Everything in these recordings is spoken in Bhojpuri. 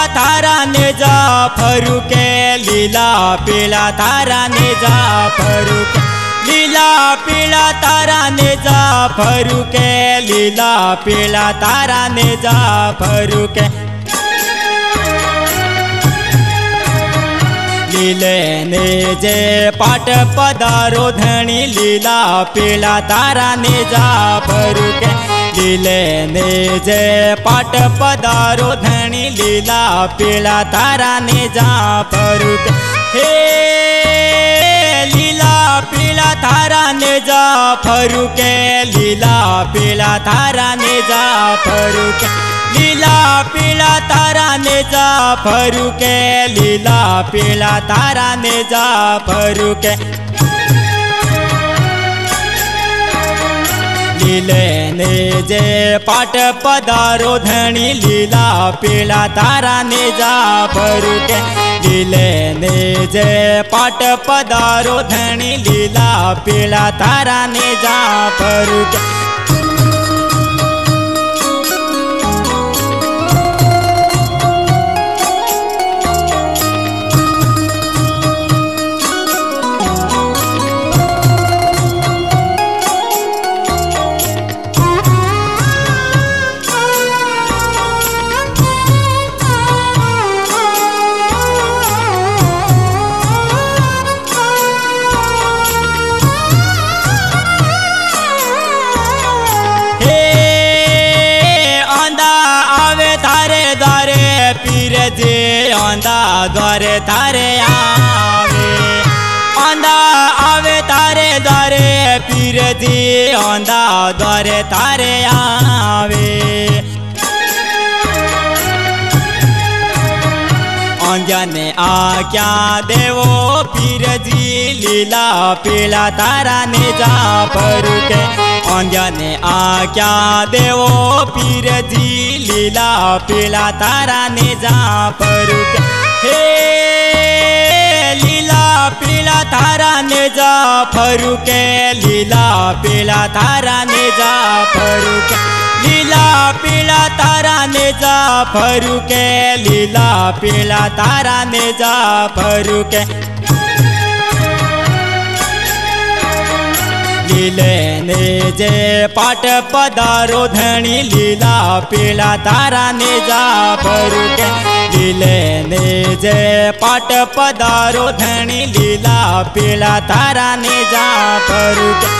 थारा ने जाफरू के, लीला पीला थारा ने जाफरू के, लीला पीला तारा ने जाफरू के, लीला पीला तारा ने जाफरू के। लीले ने जे पाट पधारो धनी, लीला पीला तारा ने जाफरू के, लीले ने जे पाट पधारो धनी, लीला पीला तारा ने जाफरू के। हे लीला पीला थारा ने जाफरू के, लीला पीला थारा ने जाफरू के, लीला पीला तारा ने जाफरू के, लीला पीला तारा ने जाफरू के। लीले ने जे पाट पधारो धनी, लीला पीला तारा ने जाफरू के, लीले ने जे पाट पधारो धनी, लीला पीला तारा ने जाफरू के। पीर जे आंदा द्वारे थारे आवे, आंदा आवे तारे द्वारे, पीर जी आंदा द्वारे थारे आवे। अंजने आज्ञा देवो पीर जी, लीला पीला तारा ने जाफरू के, अंजने आज्ञा देवो पीर जी, लीला पीला तारा ने जाफरू के। हे लीला पीला तारा ने जाफरू के, लीला पीला तारा ने जाफरू के, लीला पीला तारा ने जाफरू के, लीला पीला तारा ने जाफरू के। लीले ने जे पाट पधारो धनी, लीला पीला तारा ने जाफरू के, लीले ने जे पाट पधारो धनी, लीला पीला तारा ने जाफरू के।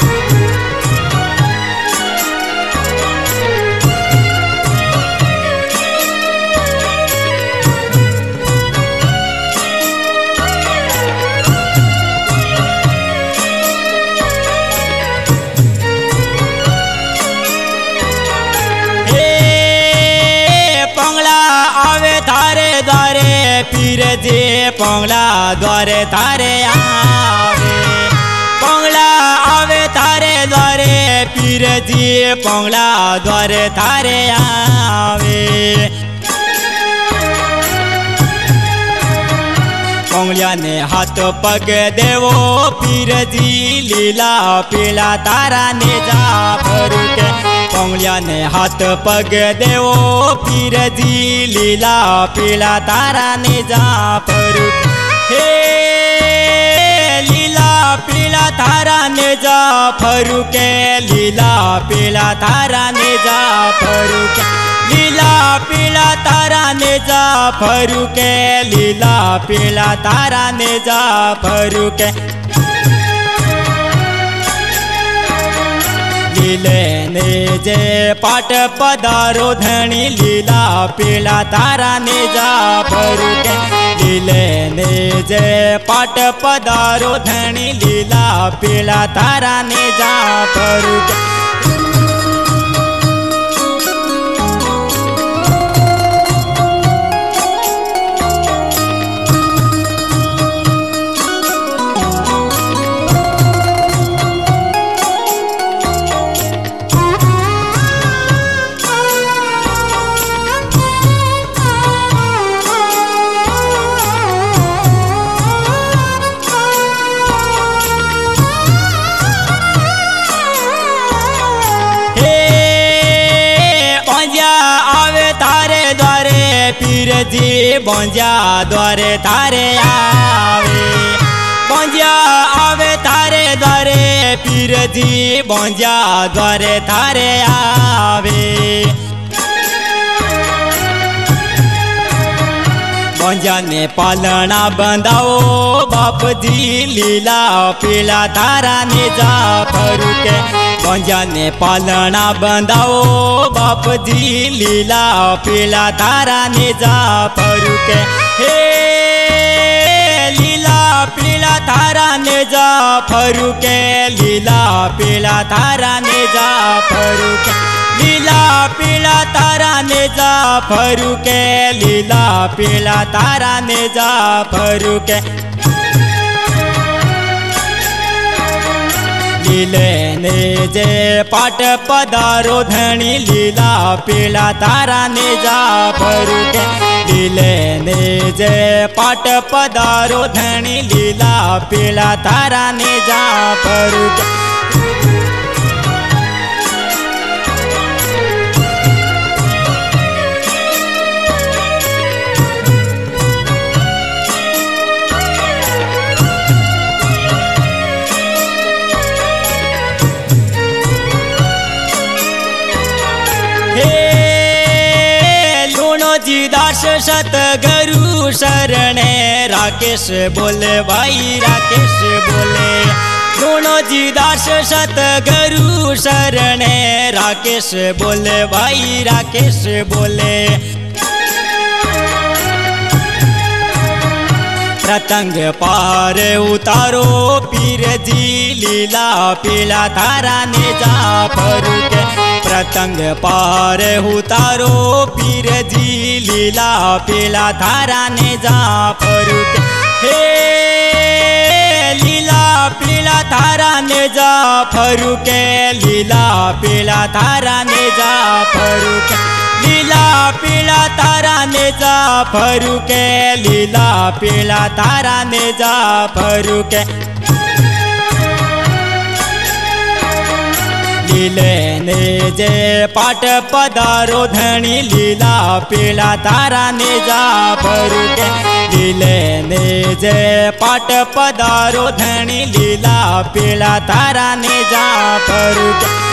पीर जे पोंगला द्वारे थारे आवे, पोंगला आवे थारे द्वारे, पीर जी पोंगला द्वारे थारे आवे। पोंगलिया ने हाथ पग देवो पीर जी, लीला पीला तारा ने जाफरू के, पोंगलिया ने हाथ पग देवो पीर जी, लीला पीला तारा ने जाफरू के। हे लीला पीला तारा ने जाफरू के, लीला पीला तारा ने जाफरू के, लीला पीला तारा ने जाफरू के, लीला पीला तारा ने जाफरू के। लीले ने जे पाट पधारो धनी, लीला पीला तारा ने जाफरू के, लीले ने जे पाट पधारो धनी, लीला पीला तारा ने जाफरू के। पीरजी बोंजा द्वारे थारे आवे बोंजा आवे थारे द्वारे पीरजी बोंजा द्वारे थारे आवे बोंजा ने पालना बंधाओ बाप जी लीला पीला थारा ने जा फरुके बोंजा ने पालना बंधाओ बाप जी लीला पीला थारा ने जा फरुके हे लीला पीला थारा ने जा फरुके लीला पीला थारा ने जा फरुके लीला पीला तारा ने जा फरुके लीला पीला तारा ने जा फरुके लीले ने जे पाट पधारो धनी लीला पीला तारा ने जा फरुके लीले ने जे पाट पधारो धनी लीला पीला तारा ने जा फरुके जी दास सतगुरु शरणे राकेश बोले भाई राकेश बोले दोनों जी दास सतगुरु शरणे राकेश बोले भाई राकेश बोले प्रतंग पार उतारो पीरजी लीला पीला थारा ने जा फरुके प्रतंग पार उतारो पीरजी लीला पीला थारा ने जा फरुके हे लीला पीला थारा ने जा फरुके लीला पीला थारा ने जा फरुके लीला पीला तारा ने जा फरुके लीला पीला तारा ने जा फरुके लीले ने जे पाट पधारो धनी लीला पीला तारा ने जा फरुके लीले ने जे पाट पधारो धनी लीला पीला तारा ने जा फरुके